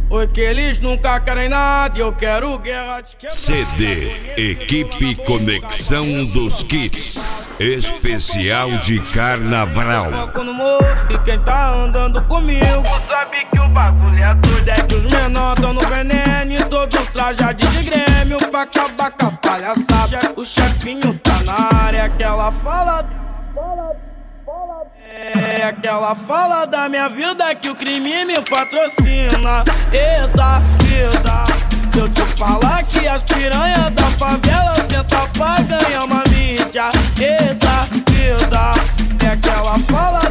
Oi, que eles nunca querem nada e eu quero guerra de quebrar. CD Equipe Conexão dos Kits Especial de Carnaval. Foco no morro e quem tá andando comigo sabe que o bagulho é doido. É que os menor tão no veneno e todos trajados de Grêmio pra acabar com a palhaçada. O chefinho tá na área, aquela fala. É aquela fala da minha vida que o crime me patrocina. Eita vida, se eu te falar que as piranhas da favela senta pra ganhar uma mídia. Eita vida, é aquela fala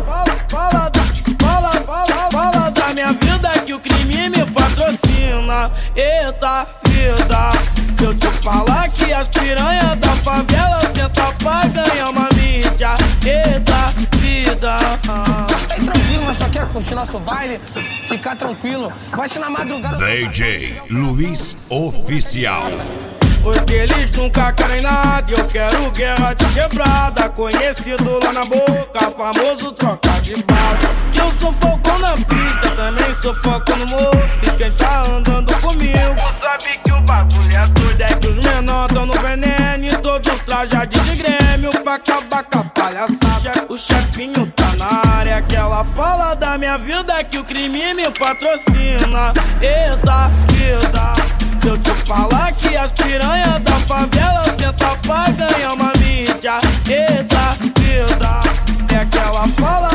da minha vida que o crime me patrocina. Eita vida, se eu te falar que as piranhas da favela senta pra ganhar uma mídia. Eita vida. Mas tá aí tranquilo, mas só quer curtir nosso baile, ficar tranquilo. Vai ser na madrugada. DJ Luiz Oficial. Porque eles nunca querem nada e eu quero guerra de quebrada. Conhecido lá na boca, famoso troca de bala. Que eu sou foco na pista, também sou foco no morro. E quem tá andando comigo sabe que o bagulho é doido. É que os menor tão no veneno e todos trajados de Grêmio pra acabar com a palhaçada. O chefinho tá na área, aquela fala da minha vida que o crime me patrocina. Eita vida, se eu te falar que as piranhas da favela senta pra ganhar uma mídia. Eita vida, é aquela fala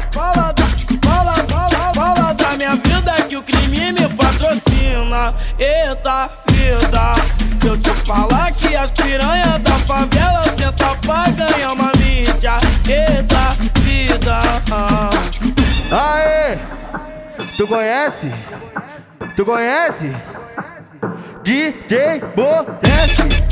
da minha vida que o crime me patrocina. Eita vida, se eu te falar que as piranhas da favela senta pra ganhar uma mídia. Eita vida. Aê! Tu conhece? Tu conhece? DJ Boreste.